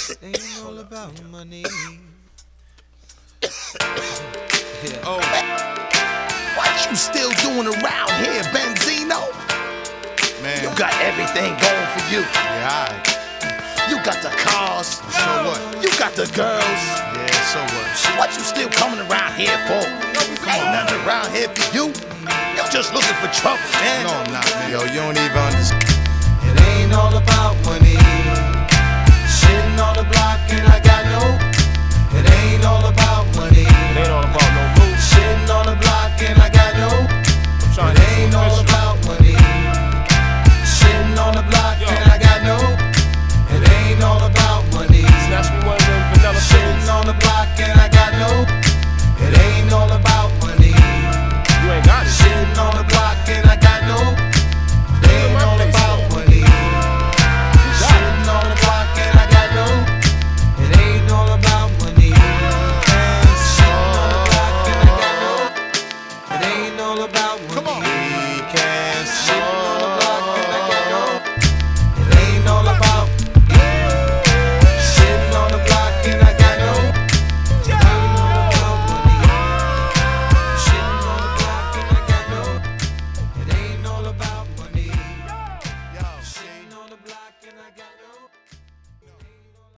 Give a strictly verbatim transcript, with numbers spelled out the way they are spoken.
Ain't all about money. Yeah. Oh, what you still doing around here, Benzino? Man, You got everything going for you. yeah, alright. You got the cars. So what? You got the girls. Yeah, so what? What you still coming around here for? Ain't nothing around here for you. You just looking for trouble, man. No, I'm not, man. Yo, you don't even understand. It ain't all about money. Sitting on the block and I got no. It ain't all about money. It ain't all about no moves. Sitting on the block and I got no. I'm trying It to ain't all official. about money. Sitting on the block Yo. and I got no. It ain't all about money. Snatch me one of them vanilla Sitting things. on the block and I got no. It ain't all about money. You ain't got it. Sitting on the block and I got no. It ain't my all face about on. money. Sitting on the block and I got no. It ain't all about money. Sitting on the block and I got no. It ain't all about money. Come on.